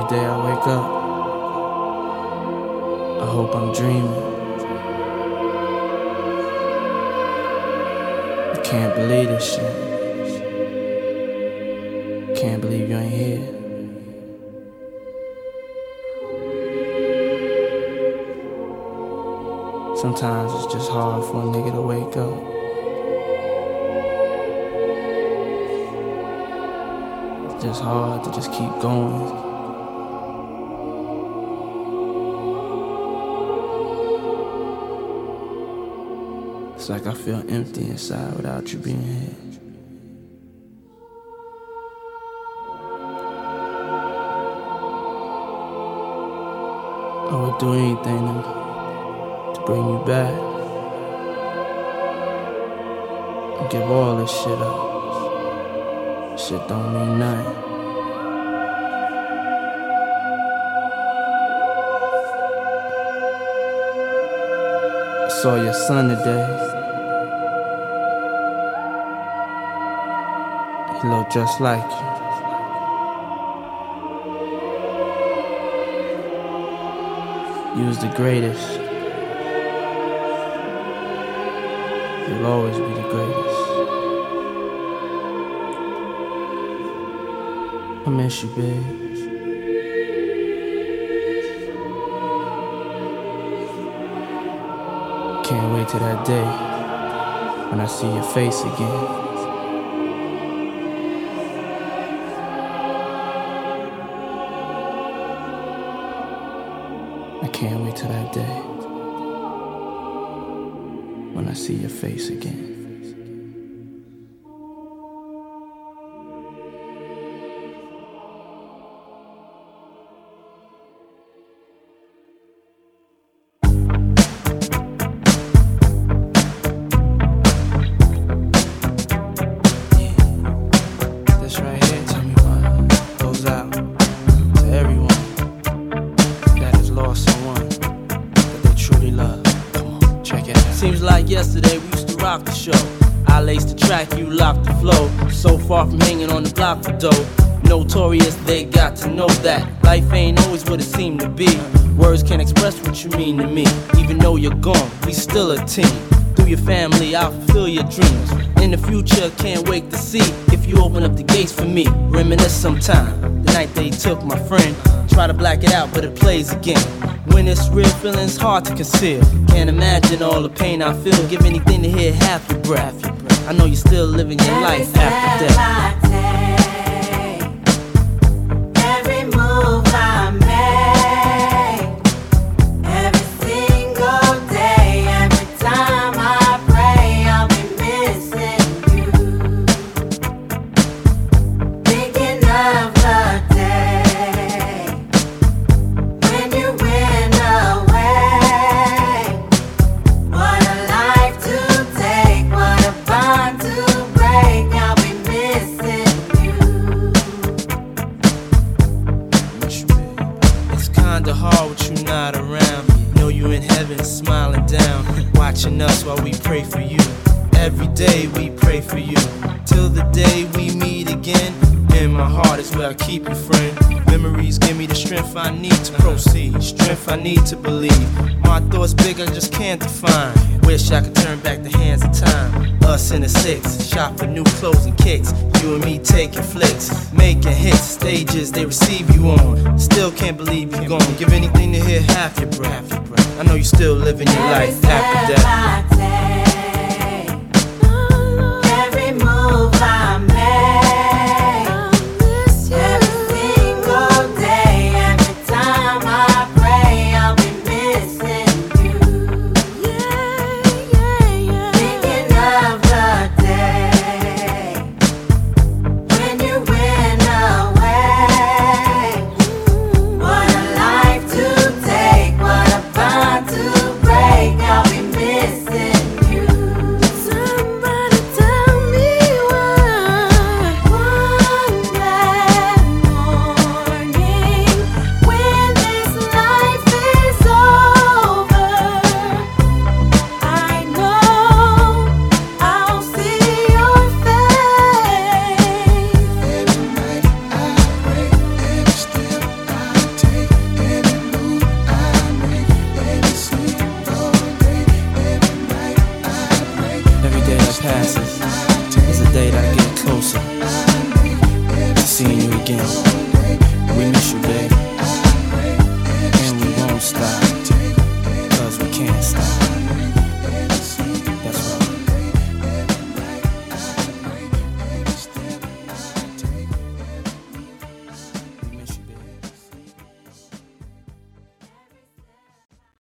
Every day I wake up, I hope I'm dreaming. I can't believe this shit. Can't believe you ain't here. Sometimes it's just hard for a nigga to wake up. It's just hard to just keep going. It's like I feel empty inside without you being here. I would do anything to bring you back and give all this shit up. Shit don't mean nothing. I saw your son today. He looked just like you. You was the greatest. You'll always be the greatest. I miss you, babe. Can't wait till that day when I see your face again. I can't wait till that day when I see your face again. Seems like yesterday we used to rock the show. I laced the track, you locked the flow. So far from hanging on the block for dough. Notorious, they got to know that life ain't always what it seemed to be. Words can't express what you mean to me. Even though you're gone, we still a team. Through your family, I'll fulfill your dreams. In the future, can't wait to see if you open up the gates for me. Reminisce sometime, the night they took my friend. Try to black it out, but it plays again. When it's real, feeling's hard to conceal. Can't imagine all the pain I feel. Give anything to hear half your breath. I know you're still living your life after death. Every move I make, every single day, every time I pray, I'll be missing you. Thinking of the day when you went away. What a life to take, what a bond to break. I'll be missing you. It's kinda hard with you not around. Know you in heaven smiling down, watching us while we pray for you. Every day we pray for you, till the day we meet again. In my heart is where I keep you, friend. Memories give me the strength I need to proceed, strength I need to believe. My thoughts big, I just can't define. Wish I could turn back the hands of time. Us in the six, shop for new clothes and kicks. You and me taking flicks, making hits, stages they receive you on. Still can't believe you're gone. Give anything to hear half your breath. I know you're still living your life after death.